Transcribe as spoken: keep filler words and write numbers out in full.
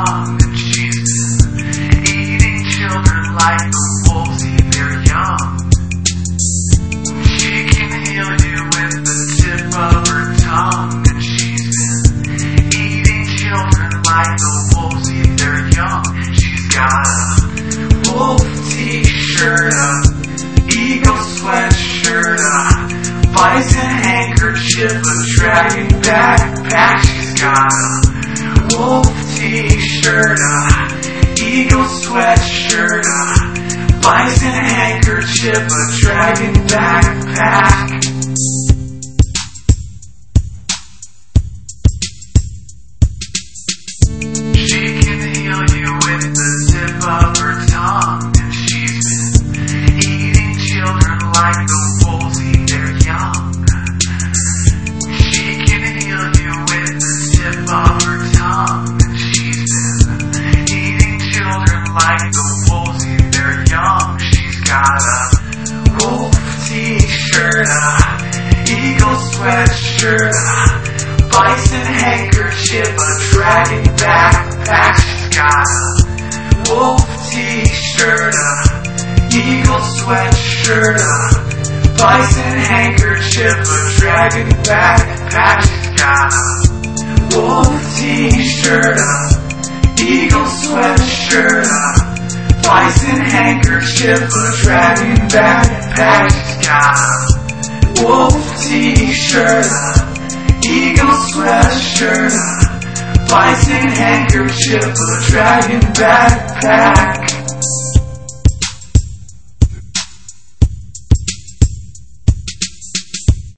young, and she's been eating children like the wolves eat their young. She can heal you with the tip of her tongue, and she's been eating children like the wolves eat their young. She's got a wolf t-shirt, a eagle sweatshirt, a bison handkerchief, a dragon backpack. She's got a wolf t-shirt, a eagle sweatshirt, a bison handkerchief, a dragon backpack. She can heal you with the tip of her tongue, and she's been eating children like the wolves eat their young. She can heal you with the tip of her tongue, and she's been eating children like the wolves eat their young. She's got a wolf t-shirt, a eagle sweatshirt, a bison handkerchief, a dragon backpack. She's got a wolf t-shirt, a eagle sweatshirt, a bison handkerchief, a dragon backpack. She's got a wolf t-shirt, a eagle sweatshirt, a bison handkerchief, a dragon backpack. She's got a wolf t-shirt, a eagle sweatshirt, a bison handkerchief, a dragon backpack.